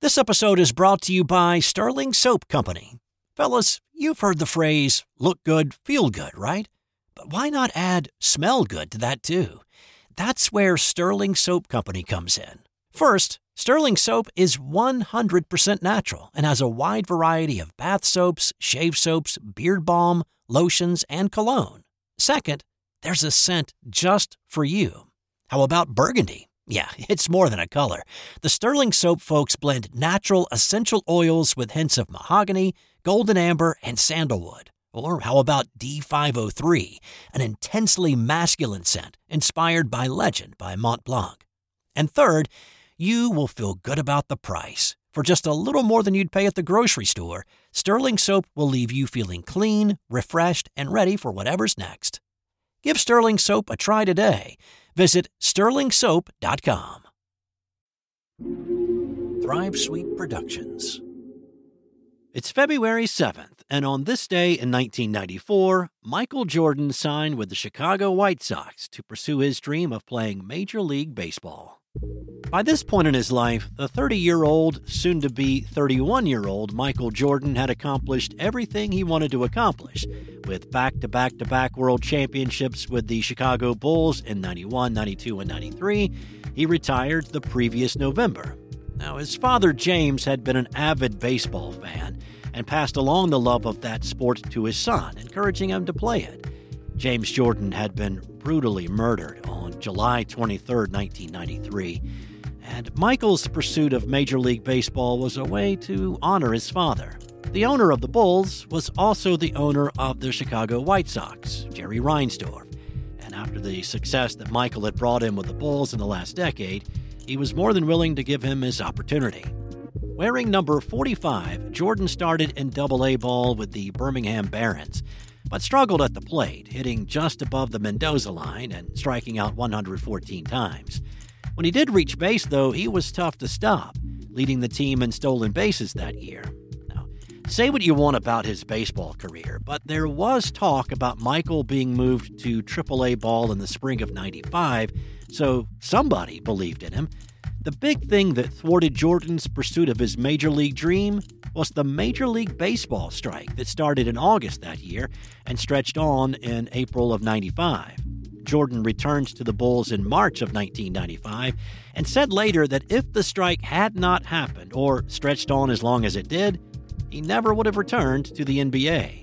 This episode is brought to you by Sterling Soap Company. Fellas, you've heard the phrase, look good, feel good, right? But why not add smell good to that too? That's where Sterling Soap Company comes in. First, Sterling Soap is 100% natural and has a wide variety of bath soaps, shave soaps, beard balm, lotions, and cologne. Second, there's a scent just for you. How about burgundy? Yeah, it's more than a color. The Sterling Soap folks blend natural essential oils with hints of mahogany, golden amber, and sandalwood. Or how about D503, an intensely masculine scent inspired by Legend by Mont Blanc. And third, you will feel good about the price. For just a little more than you'd pay at the grocery store, Sterling Soap will leave you feeling clean, refreshed, and ready for whatever's next. Give Sterling Soap a try today. Visit sterlingsoap.com. Thrive Sweet Productions. It's February 7th, and on this day in 1994, Michael Jordan signed with the Chicago White Sox to pursue his dream of playing Major League Baseball. By this point in his life, the 30-year-old, soon-to-be 31-year-old Michael Jordan had accomplished everything he wanted to accomplish, with back-to-back-to-back world championships with the Chicago Bulls in 91, 92, and 93. He retired the previous November. Now, his father, James, had been an avid baseball fan and passed along the love of that sport to his son, encouraging him to play it. James Jordan had been brutally murdered on July 23, 1993, and Michael's pursuit of Major League Baseball was a way to honor his father. The owner of the Bulls was also the owner of the Chicago White Sox, Jerry Reinsdorf, and after the success that Michael had brought in with the Bulls in the last decade, he was more than willing to give him his opportunity. Wearing number 45, Jordan started in Double-A ball with the Birmingham Barons, but struggled at the plate, hitting just above the Mendoza line and striking out 114 times. When he did reach base, though, he was tough to stop, leading the team in stolen bases that year. Now, say what you want about his baseball career, but there was talk about Michael being moved to Triple-A ball in the spring of 95, so somebody believed in him. The big thing that thwarted Jordan's pursuit of his Major League dream was the Major League Baseball strike that started in August that year and stretched on in April of 95. Jordan returned to the Bulls in March of 1995 and said later that if the strike had not happened or stretched on as long as it did, he never would have returned to the NBA.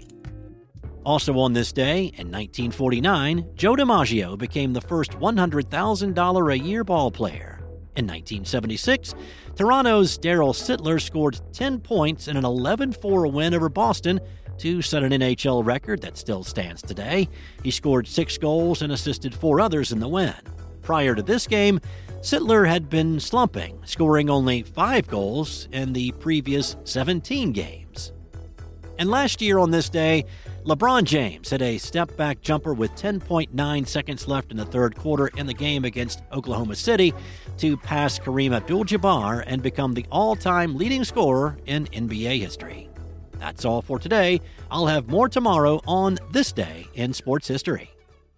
Also on this day, in 1949, Joe DiMaggio became the first $100,000 a year ball player. In 1976, Toronto's Darryl Sittler scored 10 points in an 11-4 win over Boston to set an NHL record that still stands today. He scored 6 goals and assisted 4 others in the win. Prior to this game, Sittler had been slumping, scoring only 5 goals in the previous 17 games. And last year on this day, LeBron James hit a step-back jumper with 10.9 seconds left in the third quarter in the game against Oklahoma City to pass Kareem Abdul-Jabbar and become the all-time leading scorer in NBA history. That's all for today. I'll have more tomorrow on This Day in Sports History.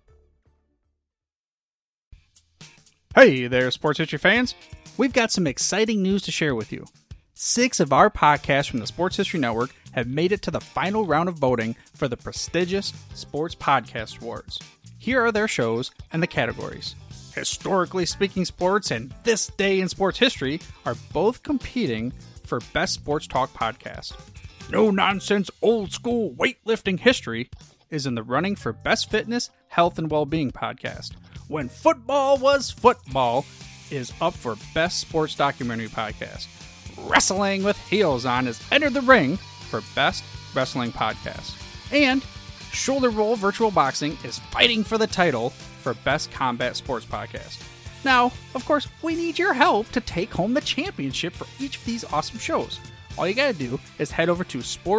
Hey there, sports history fans. We've got some exciting news to share with you. 6 of our podcasts from the Sports History Network have made it to the final round of voting for the prestigious Sports Podcast Awards. Here are their shows and the categories. Historically Speaking Sports and This Day in Sports History are both competing for Best Sports Talk Podcast. No Nonsense Old School Weightlifting History is in the running for Best Fitness, Health, and Wellbeing Podcast. When Football Was Football is up for Best Sports Documentary Podcast. Wrestling with Heels On has entered the ring for Best Wrestling Podcast. And Shoulder Roll Virtual Boxing is fighting for the title for Best Combat Sports Podcast. Now, of course, we need your help to take home the championship for each of these awesome shows. All you gotta do is head over to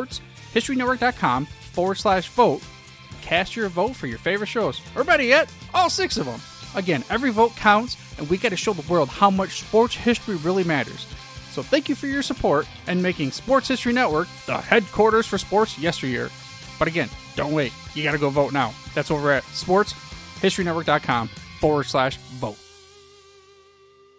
sportshistorynetwork.com/vote, cast your vote for your favorite shows, or better yet, all 6 of them. Again, every vote counts, and we gotta show the world how much sports history really matters. So thank you for your support and making Sports History Network the headquarters for sports yesteryear. But again, don't wait. You gotta go vote now. That's over at sportshistorynetwork.com/vote.